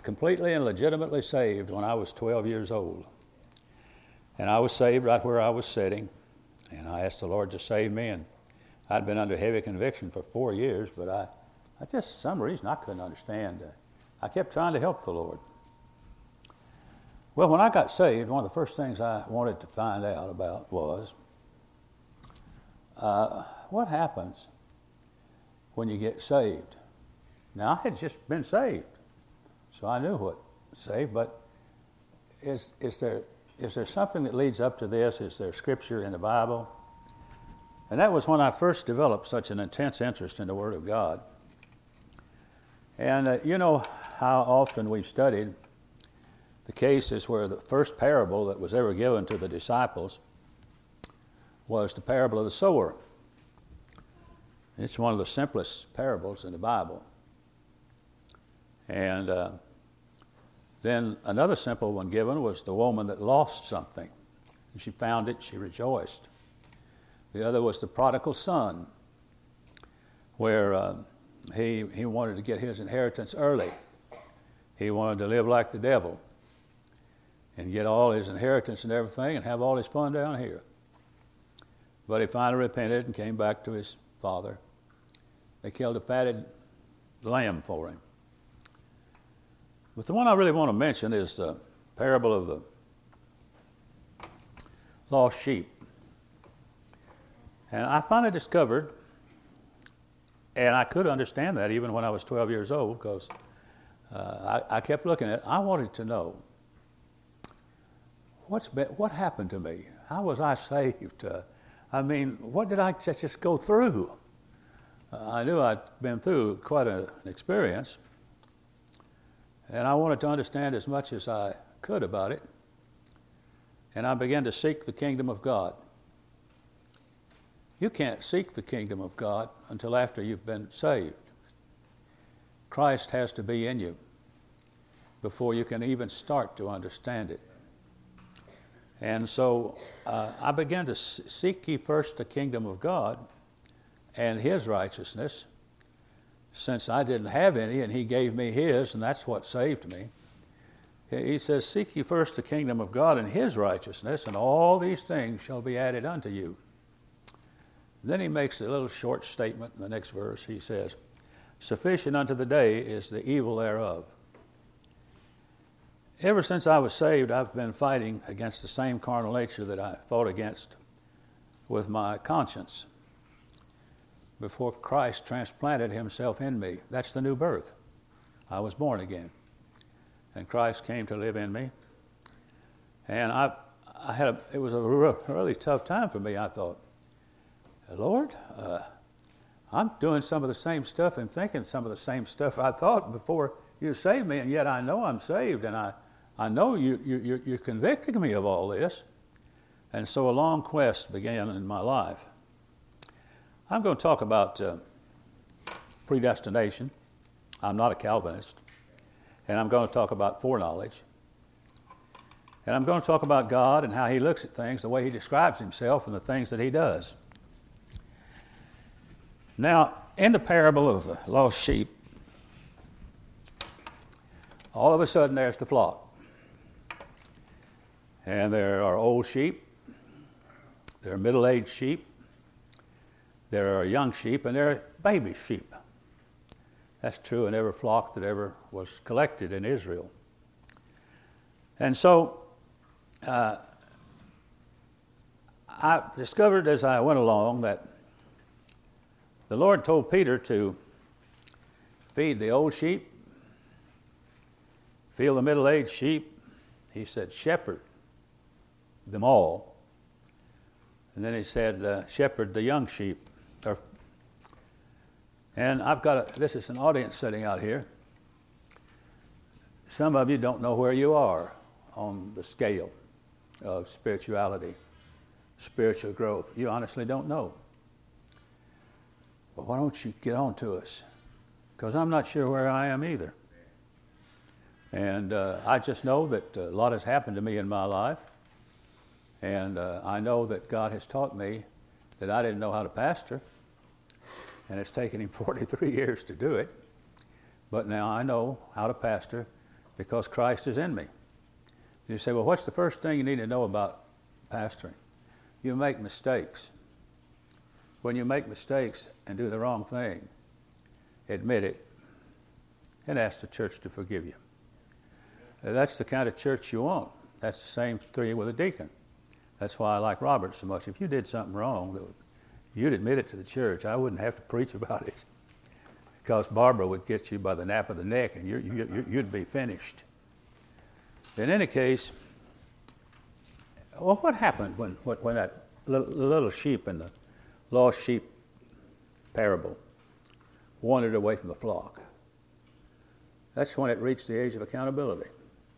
completely and legitimately saved when I was 12 years old. And I was saved right where I was sitting. And I asked the Lord to save me. And I'd been under heavy conviction for 4 years, but I just, for some reason, I couldn't understand. I kept trying to help the Lord. Well, when I got saved, one of the first things I wanted to find out about was what happens when you get saved. Now, I had just been saved, so I knew what saved, but is there something that leads up to this? Is there scripture in the Bible? And that was when I first developed such an intense interest in the Word of God. And you know how often we've studied the cases where the first parable that was ever given to the disciples was the parable of the sower. It's one of the simplest parables in the Bible. And then another simple one given was the woman that lost something. And she found it, she rejoiced. The other was the prodigal son, where he wanted to get his inheritance early. He wanted to live like the devil and get all his inheritance and everything and have all his fun down here. But he finally repented and came back to his father. They killed a fatted lamb for him. But the one I really want to mention is the parable of the lost sheep. And I finally discovered, and I could understand that even when I was 12 years old, because I kept looking at it. I wanted to know, what happened to me? How was I saved? What did I just go through? I knew I'd been through quite an experience, and I wanted to understand as much as I could about it. And I began to seek the kingdom of God. You can't seek the kingdom of God until after you've been saved. Christ has to be in you before you can even start to understand it. And so I began to seek ye first the kingdom of God and his righteousness, since I didn't have any and he gave me his, and that's what saved me. He says, seek ye first the kingdom of God and his righteousness, and all these things shall be added unto you. Then he makes a little short statement in the next verse. He says, sufficient unto the day is the evil thereof. Ever since I was saved, I've been fighting against the same carnal nature that I fought against with my conscience before Christ transplanted himself in me. That's the new birth. I was born again, and Christ came to live in me. And it was a really tough time for me. I thought, Lord, I'm doing some of the same stuff and thinking some of the same stuff I thought before you saved me, and yet I know I'm saved, and I know you're convicting me of all this. And so a long quest began in my life. I'm going to talk about predestination. I'm not a Calvinist. And I'm going to talk about foreknowledge. And I'm going to talk about God and how he looks at things, the way he describes himself, and the things that he does. Now, in the parable of the lost sheep, all of a sudden there's the flock. And there are old sheep, there are middle-aged sheep, there are young sheep, and there are baby sheep. That's true in every flock that ever was collected in Israel. And so I discovered as I went along that the Lord told Peter to feed the old sheep, feed the middle-aged sheep. He said, shepherd them all. And then he said, shepherd the young sheep. And this is an audience sitting out here. Some of you don't know where you are on the scale of spirituality, spiritual growth. You honestly don't know. Well, why don't you get on to us? Because I'm not sure where I am either. And I just know that a lot has happened to me in my life. And I know that God has taught me that I didn't know how to pastor. And it's taken him 43 years to do it. But now I know how to pastor because Christ is in me. You say, well, what's the first thing you need to know about pastoring? You make mistakes. When you make mistakes and do the wrong thing, admit it and ask the church to forgive you. That's the kind of church you want. That's the same thing with a deacon. That's why I like Robert so much. If you did something wrong, you'd admit it to the church. I wouldn't have to preach about it, because Barbara would get you by the nape of the neck and you'd be finished. In any case, well, what happened when that little sheep in the lost sheep parable wandered away from the flock? That's when it reached the age of accountability.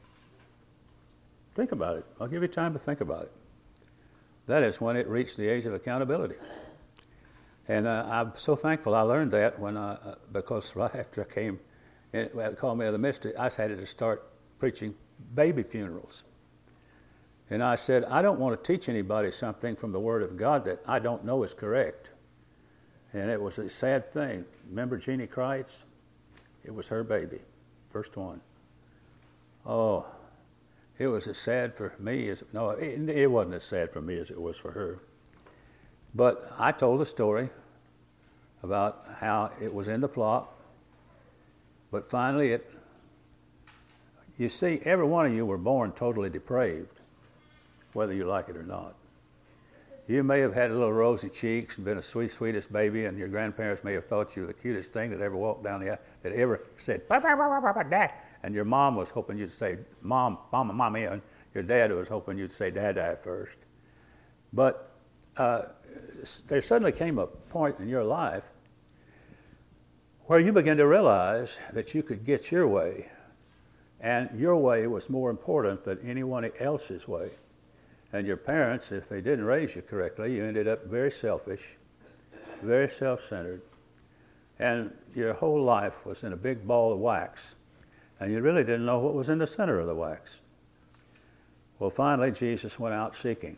Think about it. I'll give you time to think about it. That is when it reached the age of accountability. And I'm so thankful I learned that because right after I came, it called me out of the mist, I had to start preaching baby funerals. And I said, I don't want to teach anybody something from the Word of God that I don't know is correct. And it was a sad thing. Remember Jeannie Kreitz? It was her baby, first one. Oh, it was as sad for me as, no, it wasn't as sad for me as it was for her. But I told a story about how it was in the flock, but finally you see, every one of you were born totally depraved, whether you like it or not. You may have had little rosy cheeks and been a sweetest baby, and your grandparents may have thought you were the cutest thing that ever walked down the aisle, that ever said, bah, bah, bah, bah, bah, Dad. And your mom was hoping you'd say, Mama, Mommy, and your dad was hoping you'd say, Dad first. But there suddenly came a point in your life where you began to realize that you could get your way, and your way was more important than anyone else's way. And your parents, if they didn't raise you correctly, you ended up very selfish, very self-centered, and your whole life was in a big ball of wax, and you really didn't know what was in the center of the wax. Well, finally, Jesus went out seeking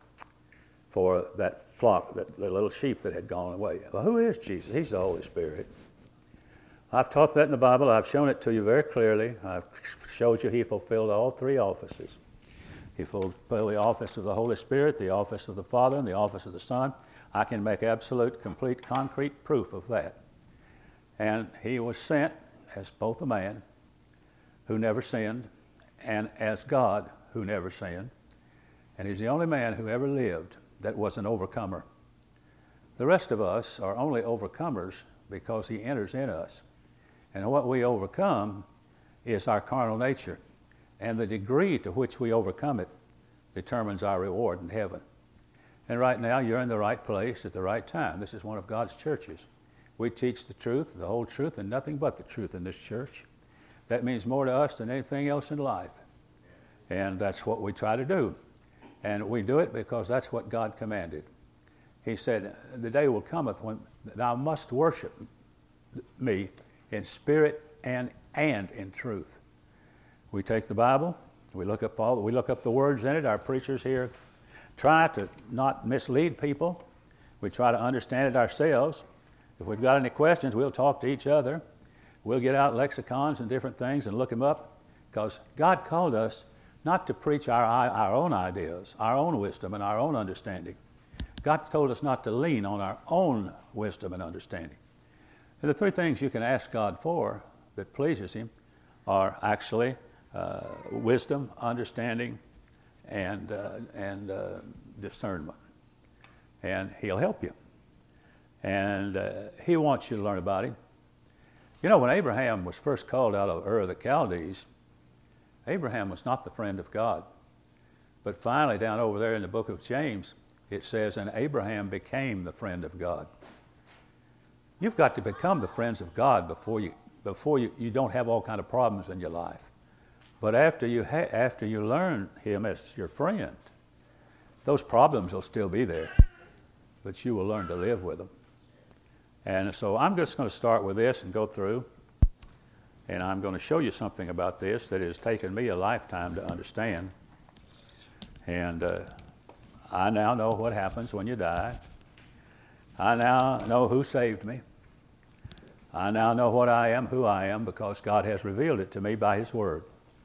for that flock, the little sheep that had gone away. Well, who is Jesus? He's the Holy Spirit. I've taught that in the Bible. I've shown it to you very clearly. I've showed you he fulfilled all three offices. He fulfilled the office of the Holy Spirit, the office of the Father, and the office of the Son. I can make absolute, complete, concrete proof of that. And he was sent as both a man who never sinned and as God who never sinned. And he's the only man who ever lived that was an overcomer. The rest of us are only overcomers because he enters in us. And what we overcome is our carnal nature. And the degree to which we overcome it determines our reward in heaven. And right now, you're in the right place at the right time. This is one of God's churches. We teach the truth, the whole truth, and nothing but the truth in this church. That means more to us than anything else in life. And that's what we try to do. And we do it because that's what God commanded. He said, the day will cometh when thou must worship me in spirit and in truth. We take the Bible, we look up the words in it. Our preachers here try to not mislead people. We try to understand it ourselves. If we've got any questions, we'll talk to each other. We'll get out lexicons and different things and look them up, because God called us not to preach our own ideas, our own wisdom, and our own understanding. God told us not to lean on our own wisdom and understanding. And the three things you can ask God for that pleases him are actually wisdom, understanding, and discernment. And he'll help you. And he wants you to learn about him. You know, when Abraham was first called out of Ur of the Chaldees, Abraham was not the friend of God. But finally, down over there in the book of James, it says, and Abraham became the friend of God. You've got to become the friends of God before you don't have all kind of problems in your life. But after you learn him as your friend, those problems will still be there, but you will learn to live with them. And so I'm just going to start with this and go through, and I'm going to show you something about this that has taken me a lifetime to understand. And I now know what happens when you die. I now know who saved me. I now know what I am, who I am, because God has revealed it to me by his word.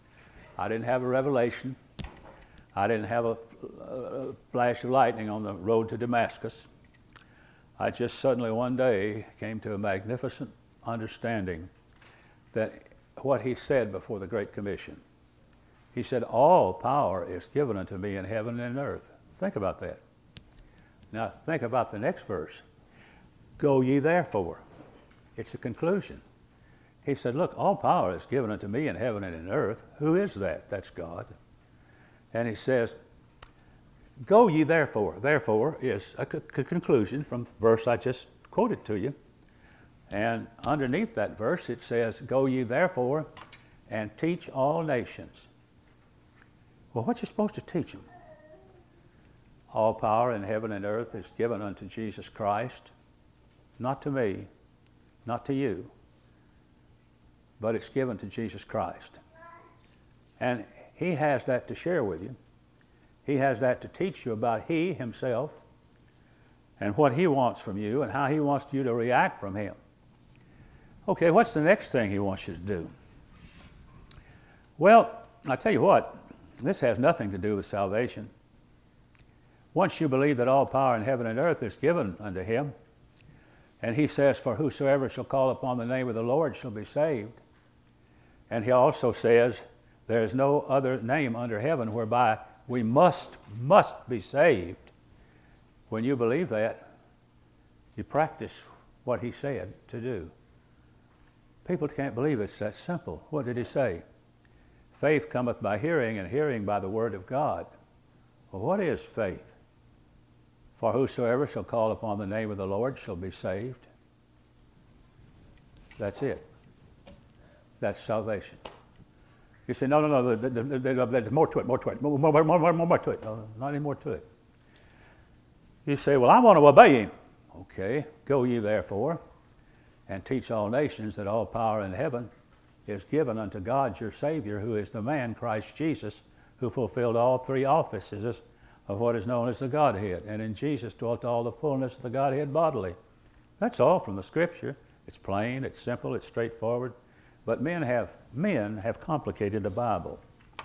I didn't have a revelation. I didn't have a flash of lightning on the road to Damascus. I just suddenly one day came to a magnificent understanding that what he said before the Great Commission. He said, all power is given unto me in heaven and earth. Think about that. Now think about the next verse. Go ye therefore. It's the conclusion. He said, look, all power is given unto me in heaven and in earth. Who is that? That's God. And he says, go ye therefore. Therefore is a conclusion from the verse I just quoted to you. And underneath that verse it says, go ye therefore and teach all nations. Well, what you supposed to teach them? All power in heaven and earth is given unto Jesus Christ. Not to me, not to you, but it's given to Jesus Christ. And he has that to share with you. He has that to teach you about he himself and what he wants from you and how he wants you to react from him. Okay, what's the next thing he wants you to do? Well, I tell you what, this has nothing to do with salvation. Once you believe that all power in heaven and earth is given unto him, and he says, for whosoever shall call upon the name of the Lord shall be saved. And he also says, there is no other name under heaven whereby we must be saved. When you believe that, you practice what he said to do. People can't believe it's that simple. What did he say? Faith cometh by hearing, and hearing by the word of God. Well, what is faith? For whosoever shall call upon the name of the Lord shall be saved. That's it. That's salvation. You say, no, there's more to it, more to it. No, not any more to it. You say, well, I want to obey him. Okay, go ye therefore and teach all nations that all power in heaven is given unto God your Savior, who is the man, Christ Jesus, who fulfilled all three offices of what is known as the Godhead. And in Jesus dwelt all the fullness of the Godhead bodily. That's all from the Scripture. It's plain, it's simple, it's straightforward. But men have complicated the Bible.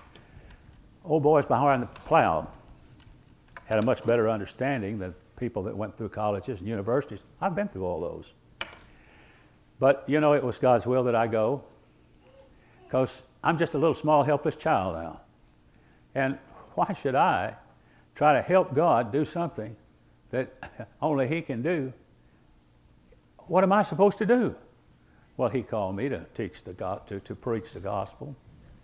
Old boys behind the plow had a much better understanding than people that went through colleges and universities. I've been through all those. But, you know, it was God's will that I go, because I'm just a little small, helpless child now. And why should I try to help God do something that only he can do? What am I supposed to do? Well, he called me to teach to preach the gospel.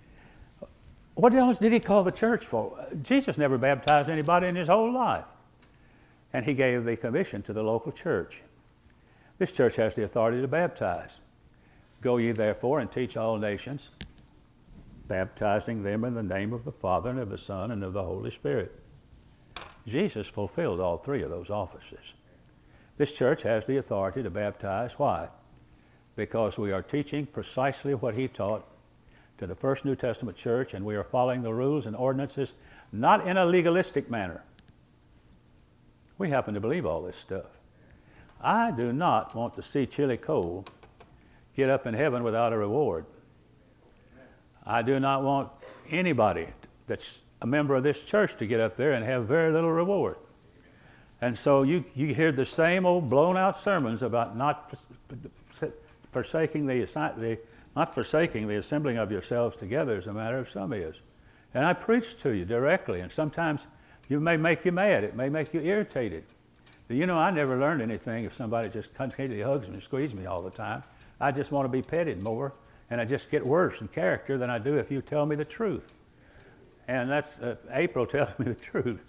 What else did he call the church for? Jesus never baptized anybody in his whole life. And he gave the commission to the local church. This church has the authority to baptize. Go ye therefore and teach all nations, baptizing them in the name of the Father and of the Son and of the Holy Spirit. Jesus fulfilled all three of those offices. This church has the authority to baptize. Why? Because we are teaching precisely what he taught to the first New Testament church, and we are following the rules and ordinances, not in a legalistic manner. We happen to believe all this stuff. I do not want to see Chili Cole get up in heaven without a reward. I do not want anybody that's a member of this church to get up there and have very little reward. And so you hear the same old blown out sermons about not forsaking the assembling of yourselves together as a matter of some is. And I preach to you directly, and sometimes it may make you mad. It may make you irritated. You know, I never learned anything if somebody just continually hugs me and squeezes me all the time. I just want to be petted more, and I just get worse in character than I do if you tell me the truth. And that's, April tells me the truth.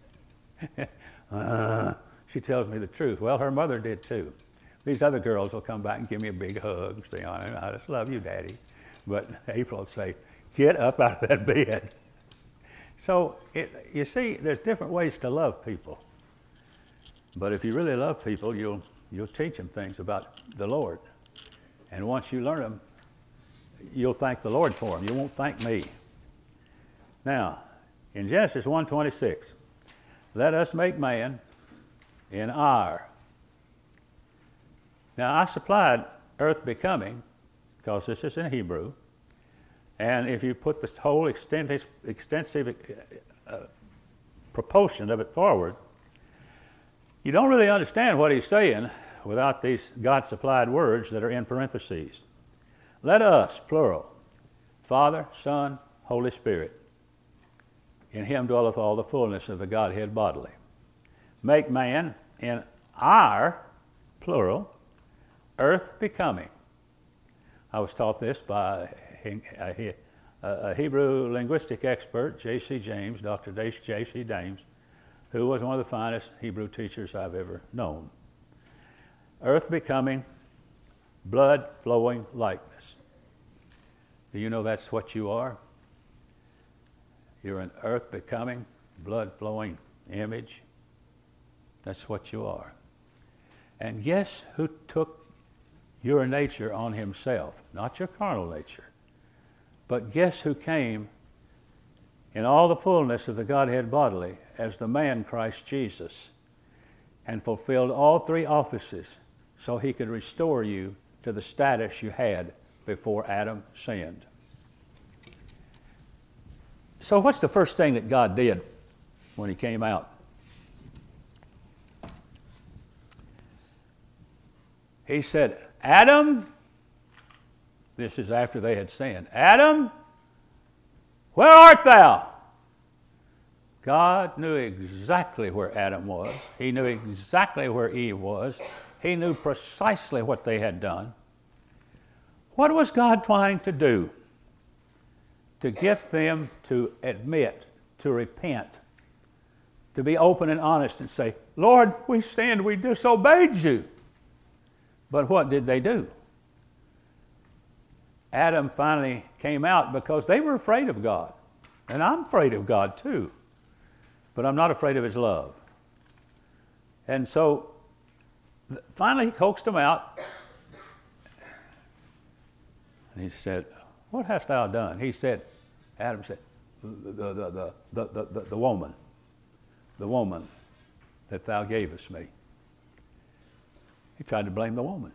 She tells me the truth. Well, her mother did too. These other girls will come back and give me a big hug and say, I just love you, Daddy. But April will say, get up out of that bed. So, you see, there's different ways to love people. But if you really love people, you'll teach them things about the Lord. And once you learn them, you'll thank the Lord for them. You won't thank me. Now, in Genesis 1:26, let us make man in our. Now, I supplied earth becoming, because this is in Hebrew, And if you put this whole extensive proportion of it forward, you don't really understand what he's saying without these God-supplied words that are in parentheses. Let us, plural, Father, Son, Holy Spirit, in him dwelleth all the fullness of the Godhead bodily, make man in our, plural, earth becoming. I was taught this by a Hebrew linguistic expert, J.C. James, Dr. J.C. James, who was one of the finest Hebrew teachers I've ever known. Earth becoming, blood flowing likeness. Do you know that's what you are? You're an earth becoming, blood flowing image. That's what you are. And guess who took your nature on himself? Not your carnal nature. But guess who came in all the fullness of the Godhead bodily as the man Christ Jesus and fulfilled all three offices so he could restore you to the status you had before Adam sinned. So what's the first thing that God did when he came out? He said, Adam, this is after they had sinned, Adam, where art thou? God knew exactly where Adam was. He knew exactly where Eve was. He knew precisely what they had done. What was God trying to do? To get them to admit, to repent, to be open and honest and say, Lord, we sinned, we disobeyed you. But what did they do? Adam finally came out because they were afraid of God. And I'm afraid of God too. But I'm not afraid of his love. And so finally he coaxed them out. And he said, what hast thou done? He said, Adam said, the woman that thou gavest me. He tried to blame the woman.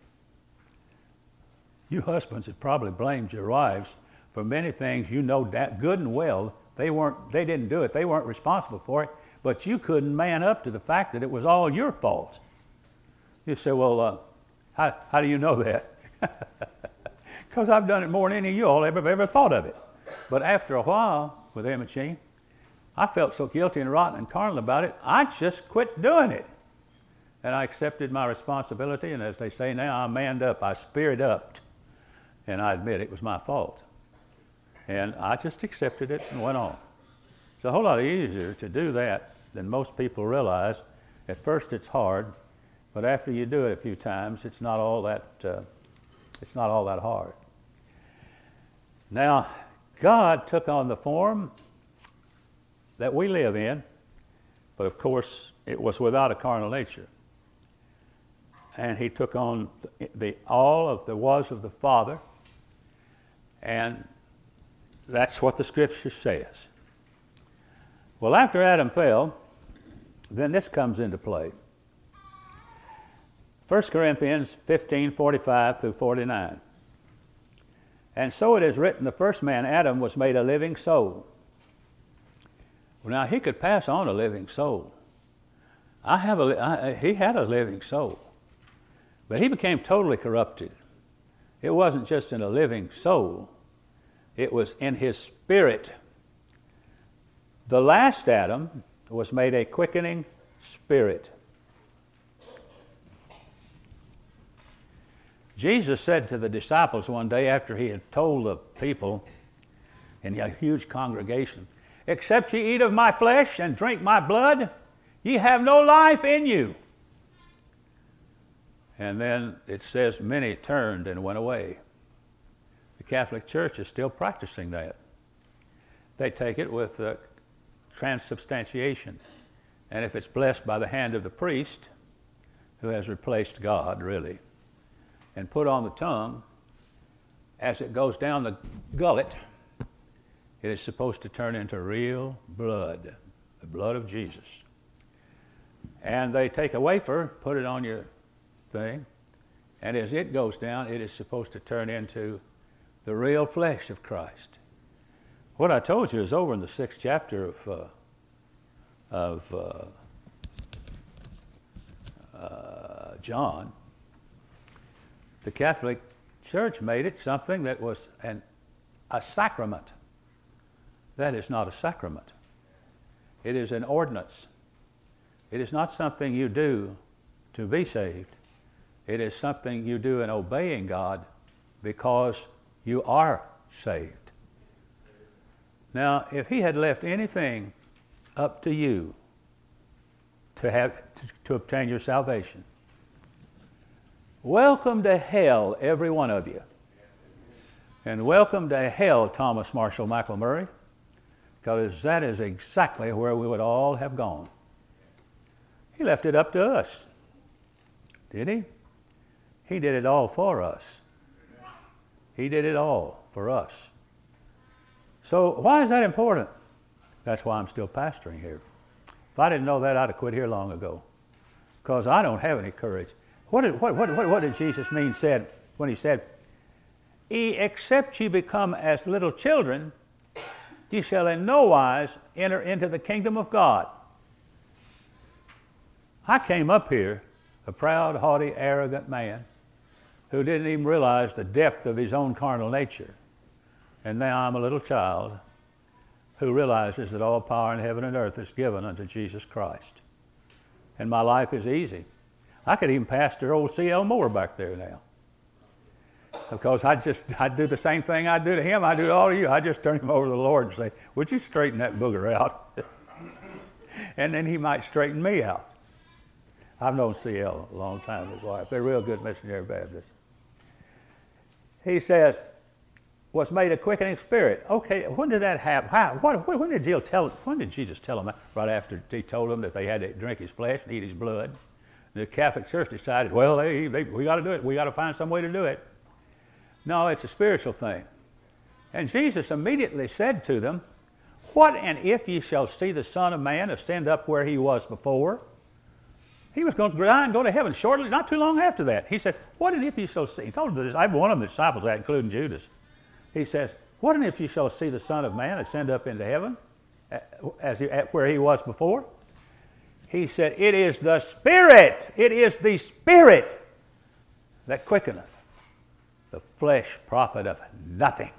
You husbands have probably blamed your wives for many things you know that good and well they didn't do it, they weren't responsible for it, but you couldn't man up to the fact that it was all your fault. You say, well, how do you know that? Because I've done it more than any of you all ever thought of it. But after a while with Imogene, I felt so guilty and rotten and carnal about it, I just quit doing it. And I accepted my responsibility, and as they say now, I manned up, I speared up, and I admit it was my fault. And I just accepted it and went on. It's a whole lot easier to do that than most people realize. At first it's hard, but after you do it a few times, it's not all that hard. Now, God took on the form that we live in, but of course it was without a carnal nature. And he took on all of the was of the Father, and that's what the Scripture says. Well, after Adam fell, then this comes into play. 1 Corinthians 15:45 through 49. And so it is written, the first man, Adam, was made a living soul. Well, now he could pass on a living soul. He had a living soul. But he became totally corrupted. It wasn't just in a living soul. It was in his spirit. The last Adam was made a quickening spirit. Jesus said to the disciples one day after he had told the people in a huge congregation, except ye eat of my flesh and drink my blood, ye have no life in you. And then it says many turned and went away. The Catholic Church is still practicing that. They take it with transubstantiation. And if it's blessed by the hand of the priest, who has replaced God, really, and put on the tongue, as it goes down the gullet, it is supposed to turn into real blood, the blood of Jesus. And they take a wafer, put it on your thing, and as it goes down, it is supposed to turn into the real flesh of Christ. What I told you is over in the 6th chapter of John. The Catholic Church made it something that was a sacrament. That is not a sacrament. It is an ordinance. It is not something you do to be saved. It is something you do in obeying God because you are saved. Now, if he had left anything up to you to obtain your salvation, welcome to hell, every one of you. And welcome to hell, Thomas Marshall McLemurray, because that is exactly where we would all have gone. He left it up to us. Did he? He did it all for us. He did it all for us. So why is that important? That's why I'm still pastoring here. If I didn't know that, I'd have quit here long ago, because I don't have any courage. What did Jesus mean said when he said, except ye become as little children, ye shall in no wise enter into the kingdom of God. I came up here a proud, haughty, arrogant man who didn't even realize the depth of his own carnal nature. And now I'm a little child who realizes that all power in heaven and earth is given unto Jesus Christ. And my life is easy. I could even pastor old C.L. Moore back there now. Because I'd do the same thing I'd do to him, I'd do to all of you. I'd just turn him over to the Lord and say, would you straighten that booger out? And then he might straighten me out. I've known C.L. a long time, his wife. They're real good missionary Baptists. He says, was made a quickening spirit. Okay, when did that happen? When did Jesus tell them that? Right after he told them that they had to drink his flesh and eat his blood. The Catholic Church decided, well, we got to do it. We got to find some way to do it. No, it's a spiritual thing. And Jesus immediately said to them, what and if ye shall see the Son of Man ascend up where he was before? He was going to die and go to heaven shortly, not too long after that. He said, what and if ye shall see? He told every one of the disciples that, including Judas. He says, what and if ye shall see the Son of Man ascend up into heaven at where he was before? He said, it is the Spirit. It is the Spirit that quickeneth. The flesh profiteth nothing.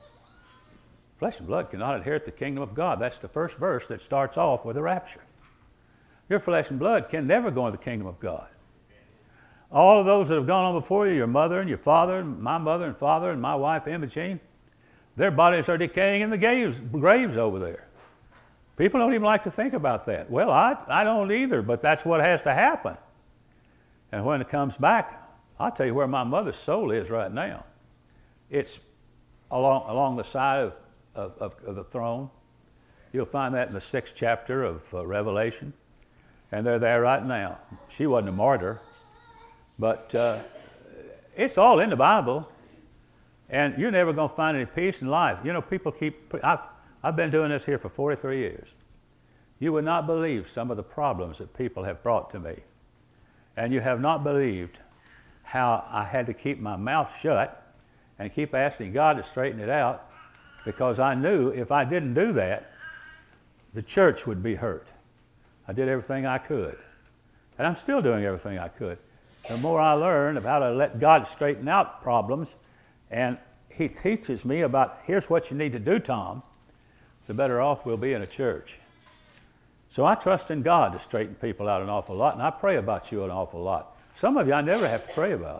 Flesh and blood cannot inherit the kingdom of God. That's the first verse that starts off with the rapture. Your flesh and blood can never go into the kingdom of God. All of those that have gone on before you, your mother and your father, and my mother and father and my wife Imogene, their bodies are decaying in the graves over there. People don't even like to think about that. Well, I don't either, but that's what has to happen. And when it comes back, I'll tell you where my mother's soul is right now. It's along the side of the throne. You'll find that in the 6th chapter of Revelation. And they're there right now. She wasn't a martyr, but it's all in the Bible. And you're never going to find any peace in life. You know, people I've been doing this here for 43 years. You would not believe some of the problems that people have brought to me. And you have not believed how I had to keep my mouth shut and keep asking God to straighten it out, because I knew if I didn't do that, the church would be hurt. I did everything I could. And I'm still doing everything I could. The more I learn about how to let God straighten out problems, and he teaches me about, here's what you need to do, Tom, the better off we'll be in a church. So I trust in God to straighten people out an awful lot, and I pray about you an awful lot. Some of you I never have to pray about.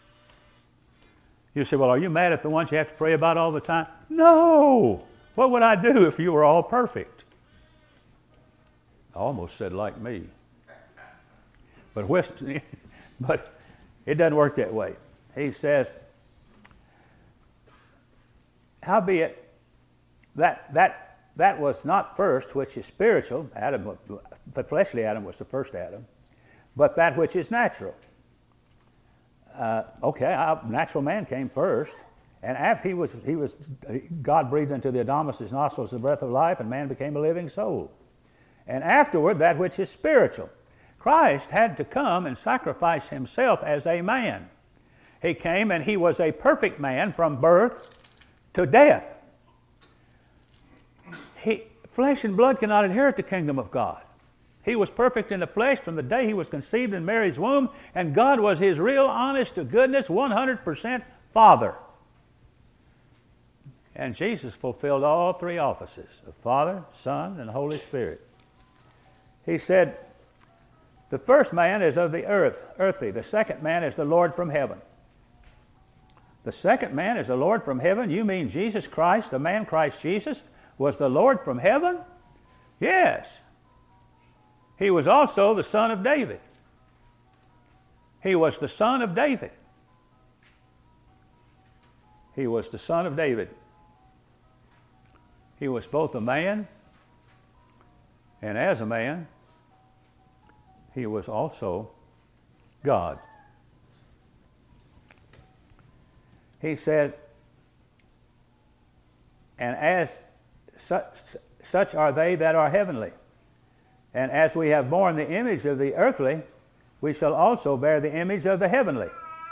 You say, well, are you mad at the ones you have to pray about all the time? No! What would I do if you were all perfect? I almost said like me. But it doesn't work that way. He says, howbeit, that was not first, which is spiritual. Adam, the fleshly Adam was the first Adam, but that which is natural. Natural man came first, and after God breathed into the Adamis's nostrils the breath of life, and man became a living soul. And afterward, that which is spiritual. Christ had to come and sacrifice himself as a man. He came and he was a perfect man from birth to death. Flesh and blood cannot inherit the kingdom of God. He was perfect in the flesh from the day he was conceived in Mary's womb, and God was his real, honest to goodness, 100% Father. And Jesus fulfilled all three offices of Father, Son, and Holy Spirit. He said, the first man is of the earth, earthly. The second man is the Lord from heaven. The second man is the Lord from heaven. You mean Jesus Christ, the man Christ Jesus, was the Lord from heaven? Yes. He was also the son of David. He was the son of David. He was the son of David. He was both a man, and as a man, he was also God. He said, and as such are they that are heavenly. And as we have borne the image of the earthly, we shall also bear the image of the heavenly.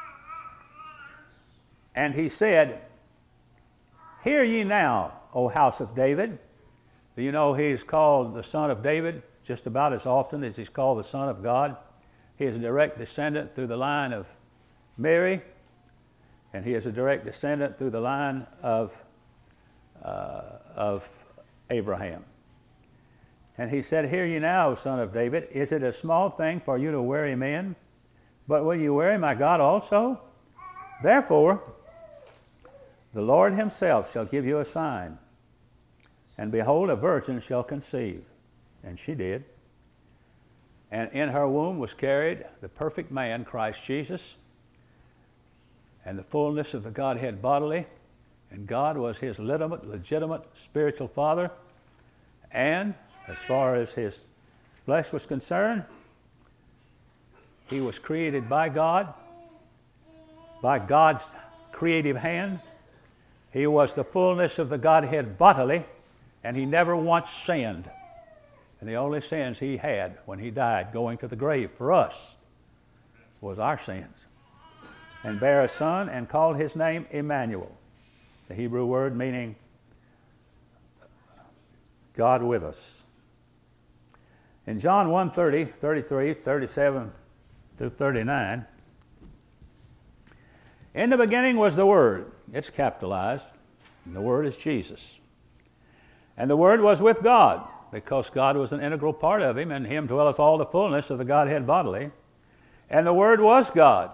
And he said, hear ye now, O house of David. Do you know he's called the son of David just about as often as he's called the son of God? He is a direct descendant through the line of Mary, and he is a direct descendant through the line of Abraham. And he said, hear ye now, O son of David, is it a small thing for you to weary men? But will you weary my God also? Therefore, the Lord himself shall give you a sign. And behold, a virgin shall conceive. And she did. And in her womb was carried the perfect man, Christ Jesus, and the fullness of the Godhead bodily. And God was his legitimate spiritual father. And as far as his flesh was concerned, he was created by God, by God's creative hand. He was the fullness of the Godhead bodily, and he never once sinned. And the only sins he had when he died going to the grave for us was our sins. And bare a son and called his name Emmanuel, the Hebrew word meaning God with us. In John 1:30, 33, 37 through 39, in the beginning was the Word. It's capitalized, and the Word is Jesus. And the Word was with God, because God was an integral part of him, and in him dwelleth all the fullness of the Godhead bodily. And the Word was God.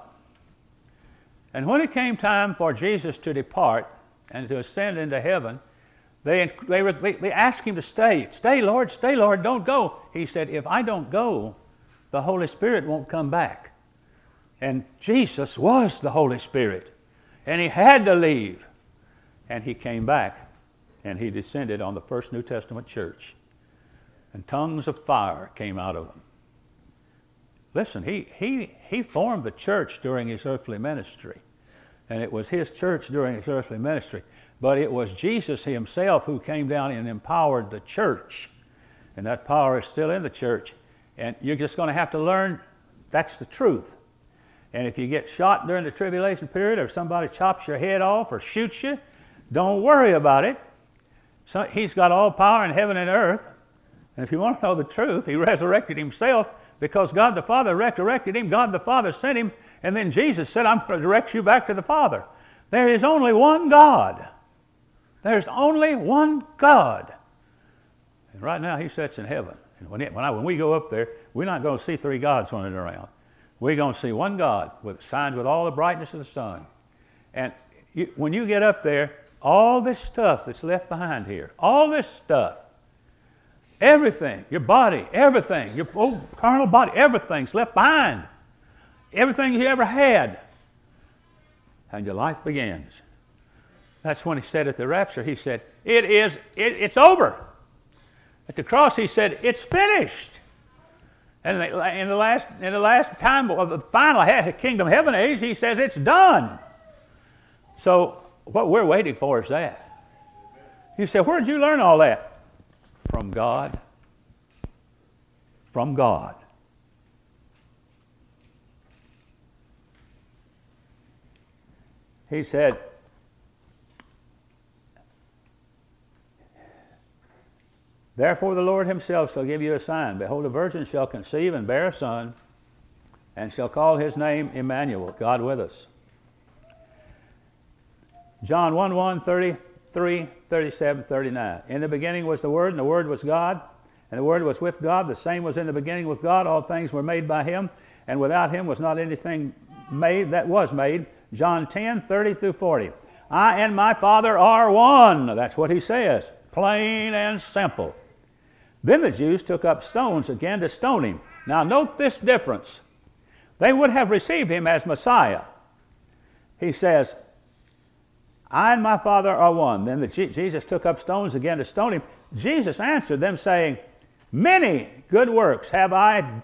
And when it came time for Jesus to depart and to ascend into heaven, they asked him to stay. Stay, Lord, don't go. He said, if I don't go, the Holy Spirit won't come back. And Jesus was the Holy Spirit, and he had to leave. And he came back, and he descended on the first New Testament church. And tongues of fire came out of him. Listen, he formed the church during his earthly ministry. And it was his church during his earthly ministry. But it was Jesus himself who came down and empowered the church. And that power is still in the church. And you're just going to have to learn that's the truth. And if you get shot during the tribulation period, or somebody chops your head off or shoots you, don't worry about it. So he's got all power in heaven and earth. And if you want to know the truth, he resurrected himself because God the Father resurrected him. God the Father sent him. And then Jesus said, I'm going to direct you back to the Father. There is only one God. There's only one God. And right now he sits in heaven. And when we go up there, we're not going to see three gods running around. We're going to see one God with signs with all the brightness of the sun. And when you get up there, all this stuff that's left behind here, all this stuff, everything, your body, everything, your old carnal body, everything's left behind. Everything you ever had. And your life begins. That's when he said at the rapture, he said, it's over. At the cross, he said, it's finished. And in the last time of the final kingdom heaven age, he says it's done. So what we're waiting for is that. You say, where did you learn all that? From God. From God. He said, Therefore the Lord himself shall give you a sign. Behold, a virgin shall conceive and bear a son, and shall call his name Emmanuel, God with us. John 1:1, 33, 37, 39. In the beginning was the Word, and the Word was God, and the Word was with God. The same was in the beginning with God. All things were made by him, and without him was not anything made that was made. John 10, 30 through 40. I and my Father are one. That's what he says. Plain and simple. Then the Jews took up stones again to stone him. Now note this difference. They would have received him as Messiah. He says, I and my Father are one. Then Jesus took up stones again to stone him. Jesus answered them, saying, Many good works have I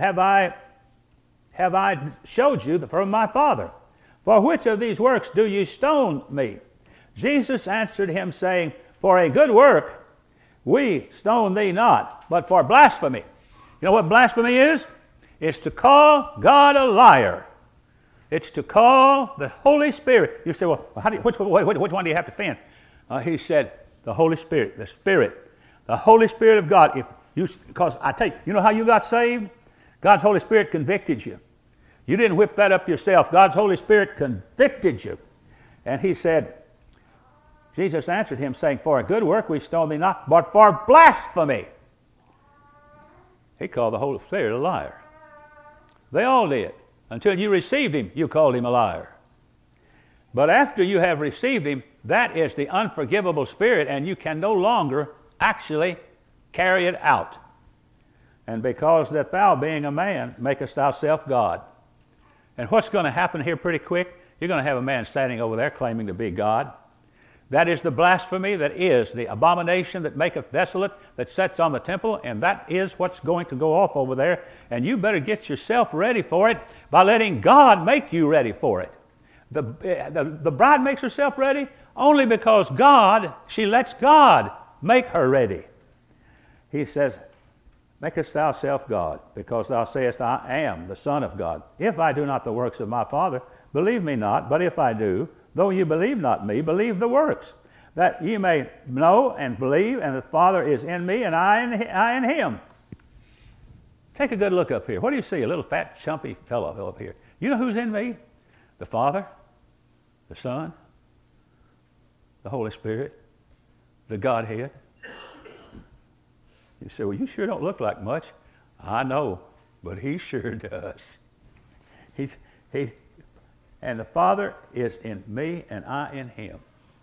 showed you from my Father. For which of these works do you stone me? Jesus answered him, saying, For a good work we stone thee not, but for blasphemy. You know what blasphemy is? It's to call God a liar. It's to call the Holy Spirit. You say, well, which one do you have to defend? He said, the Holy Spirit, the Holy Spirit of God. Because I tell you, you know how you got saved? God's Holy Spirit convicted you. You didn't whip that up yourself. God's Holy Spirit convicted you. And he said, Jesus answered him, saying, For a good work we stone thee not, but for blasphemy. He called the Holy Spirit a liar. They all did. Until you received him, you called him a liar. But after you have received him, that is the unforgivable spirit, and you can no longer actually carry it out. And because that thou, being a man, makest thyself God. And what's going to happen here pretty quick? You're going to have a man standing over there claiming to be God. That is the blasphemy, that is the abomination that maketh desolate, that sets on the temple, and that is what's going to go off over there. And you better get yourself ready for it by letting God make you ready for it. The bride makes herself ready only because she lets God make her ready. He says, Makest thyself God, because thou sayest, I am the Son of God. If I do not the works of my Father, believe me not, but if I do, though you believe not me, believe the works, that ye may know and believe, and the Father is in me, and I in him. Take a good look up here. What do you see? A little fat, chumpy fellow up here. You know who's in me? The Father, the Son, the Holy Spirit, the Godhead. You say, well, you sure don't look like much. I know, but he sure does. And the Father is in me, and I in him.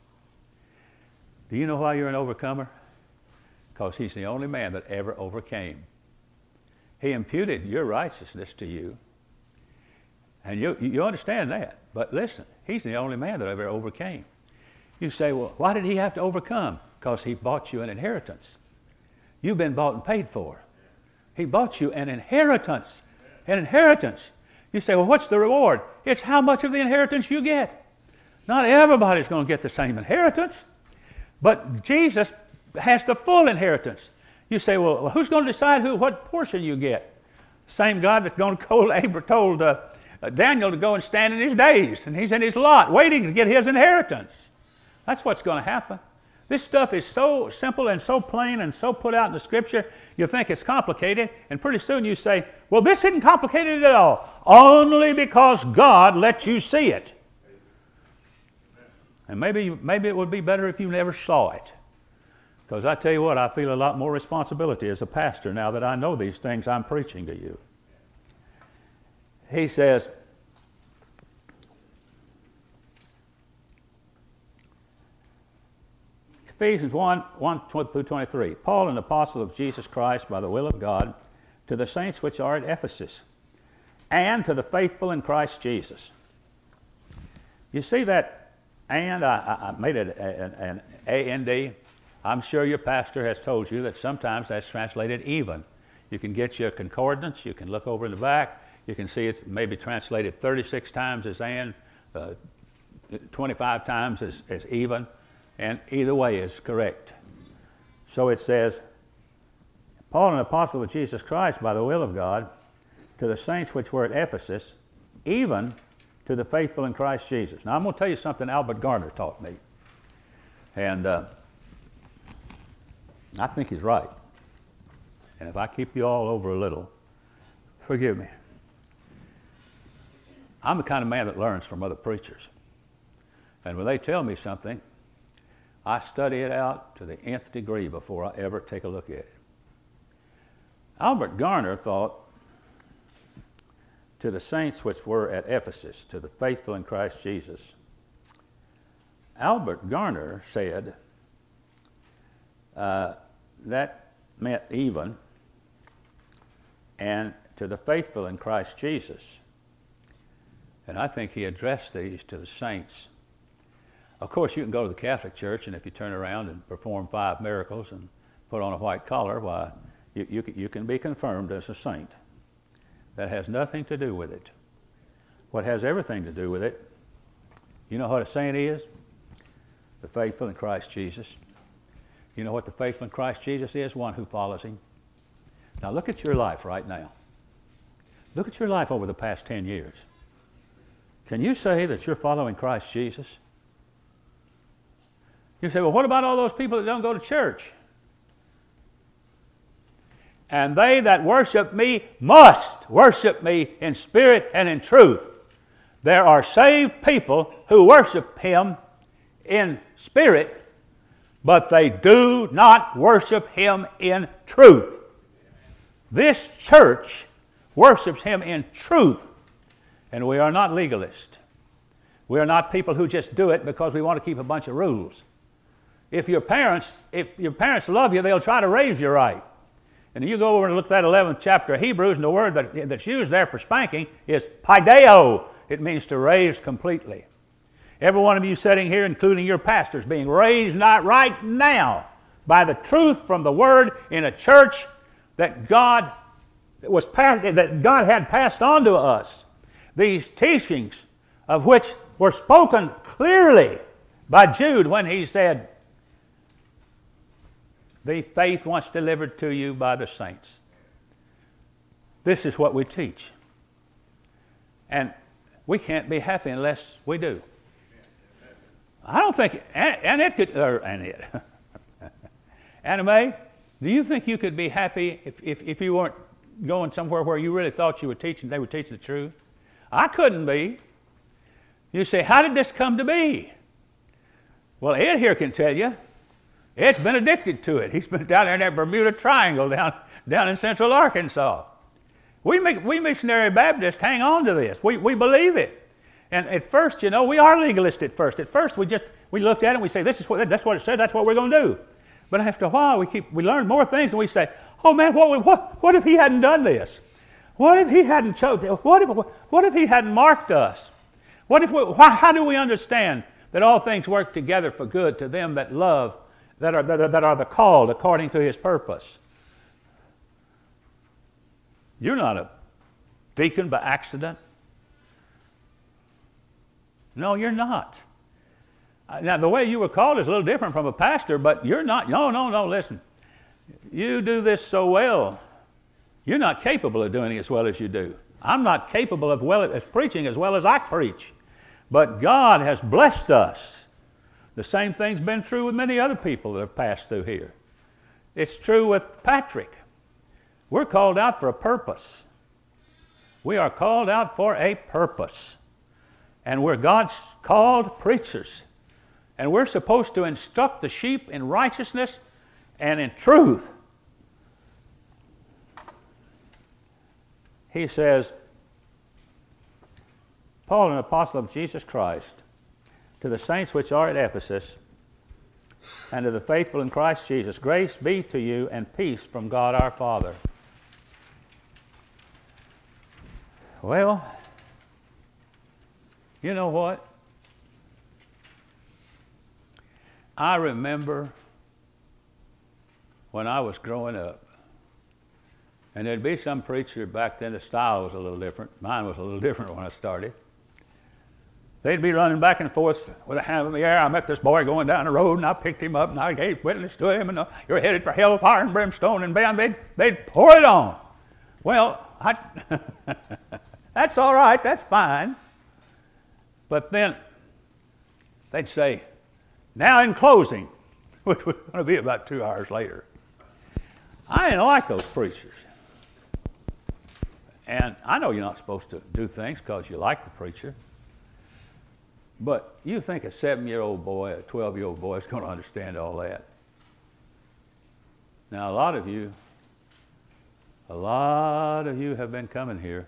Do you know why you're an overcomer? Because he's the only man that ever overcame. He imputed your righteousness to you. And you understand that. But listen, he's the only man that ever overcame. You say, well, why did he have to overcome? Because he bought you an inheritance. You've been bought and paid for. He bought you an inheritance. An inheritance. You say, well, what's the reward? It's how much of the inheritance you get. Not everybody's going to get the same inheritance. But Jesus has the full inheritance. You say, well, who's going to decide what portion you get? Same God that's going to told Daniel to go and stand in his days, and he's in his lot waiting to get his inheritance. That's what's going to happen. This stuff is so simple and so plain and so put out in the Scripture, you think it's complicated, and pretty soon you say, well, this isn't complicated at all, only because God let you see it. And maybe it would be better if you never saw it. Because I tell you what, I feel a lot more responsibility as a pastor now that I know these things I'm preaching to you. He says, Ephesians 1 through 23. Paul, an apostle of Jesus Christ by the will of God, to the saints which are at Ephesus, and to the faithful in Christ Jesus. You see that and? I made it an A-N-D. I'm sure your pastor has told you that sometimes that's translated even. You can get your concordance. You can look over in the back. You can see it's maybe translated 36 times as and, 25 times as even. And either way is correct. So it says, Paul, an apostle of Jesus Christ by the will of God, to the saints which were at Ephesus, even to the faithful in Christ Jesus. Now I'm going to tell you something Albert Garner taught me. And I think he's right. And if I keep you all over a little, forgive me. I'm the kind of man that learns from other preachers. And when they tell me something, I study it out to the nth degree before I ever take a look at it. Albert Garner thought, to the saints which were at Ephesus, to the faithful in Christ Jesus. Albert Garner said that meant even, and to the faithful in Christ Jesus. And I think he addressed these to the saints. Of course, you can go to the Catholic Church, and if you turn around and perform 5 miracles and put on a white collar, why, you can be confirmed as a saint. That has nothing to do with it. What has everything to do with it, you know what a saint is? The faithful in Christ Jesus. You know what the faithful in Christ Jesus is? One who follows him. Now look at your life right now. Look at your life over the past 10 years. Can you say that you're following Christ Jesus? You say, well, what about all those people that don't go to church? And they that worship me must worship me in spirit and in truth. There are saved people who worship him in spirit, but they do not worship him in truth. This church worships him in truth, and we are not legalists. We are not people who just do it because we want to keep a bunch of rules. If your parents love you, they'll try to raise you right. And you go over and look at that 11th chapter of Hebrews, and the word that's used there for spanking is paideo. It means to raise completely. Every one of you sitting here, including your pastors, being raised not right now by the truth from the Word in a church that God had passed on to us. These teachings of which were spoken clearly by Jude when he said, the faith once delivered to you by the saints. This is what we teach. And we can't be happy unless we do. I don't think, Annette could, Anna Mae, do you think you could be happy if you weren't going somewhere where you really thought they were teaching the truth? I couldn't be. You say, how did this come to be? Well, Ed here can tell you. Ed's been addicted to it. He's been down there in that Bermuda Triangle down in central Arkansas. We missionary Baptists hang on to this. We believe it. And at first, we are legalists at first. At first, we looked at it and we say, that's what it said, that's what we're going to do. But after a while, we learn more things and we say, oh man, what if he hadn't done this? What if he hadn't chosen? What if he hadn't marked us? How do we understand that all things work together for good to them that love, that are the called according to his purpose? You're not a deacon by accident. No, you're not. Now, the way you were called is a little different from a pastor, but you're not. No, listen. You do this so well, you're not capable of doing it as well as you do. I'm not capable of preaching as well as I preach. But God has blessed us. The same thing's been true with many other people that have passed through here. It's true with Patrick. We're called out for a purpose. We are called out for a purpose. And we're God's called preachers. And we're supposed to instruct the sheep in righteousness and in truth. He says, Paul, an apostle of Jesus Christ, to the saints which are at Ephesus, and to the faithful in Christ Jesus, grace be to you and peace from God our Father. Well, you know what? I remember when I was growing up, and there'd be some preacher back then, the style was a little different. Mine was a little different when I started. They'd be running back and forth with a hand in the air. I met this boy going down the road, and I picked him up, and I gave witness to him, and you're headed for hell, fire and brimstone, and bam, they'd pour it on. Well, that's all right, that's fine. But then they'd say, now in closing, which was going to be about 2 hours later, I didn't like those preachers. And I know you're not supposed to do things because you like the preacher. But you think a 7-year-old boy, a 12-year-old boy is going to understand all that. Now, a lot of you have been coming here.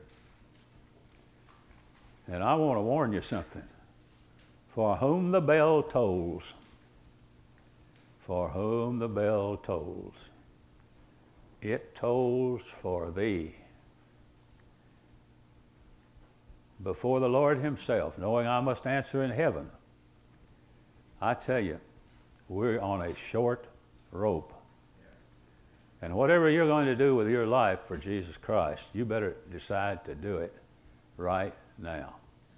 And I want to warn you something. For whom the bell tolls, for whom the bell tolls, it tolls for thee. Before the Lord himself, knowing I must answer in heaven, I tell you, we're on a short rope. And whatever you're going to do with your life for Jesus Christ, you better decide to do it right now.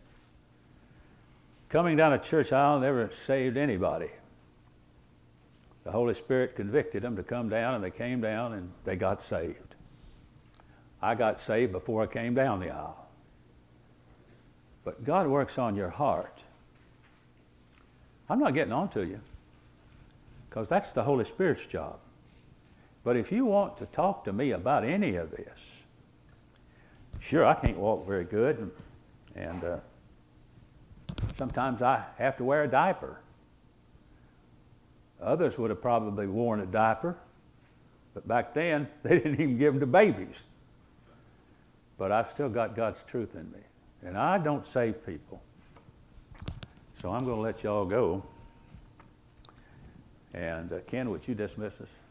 Coming down a church aisle never saved anybody. The Holy Spirit convicted them to come down, and they came down and they got saved. I got saved before I came down the aisle. But God works on your heart. I'm not getting on to you because that's the Holy Spirit's job. But if you want to talk to me about any of this, sure, I can't walk very good, and sometimes I have to wear a diaper. Others would have probably worn a diaper, but back then they didn't even give them to babies. But I've still got God's truth in me. And I don't save people. So I'm going to let y'all go. And Ken, would you dismiss us?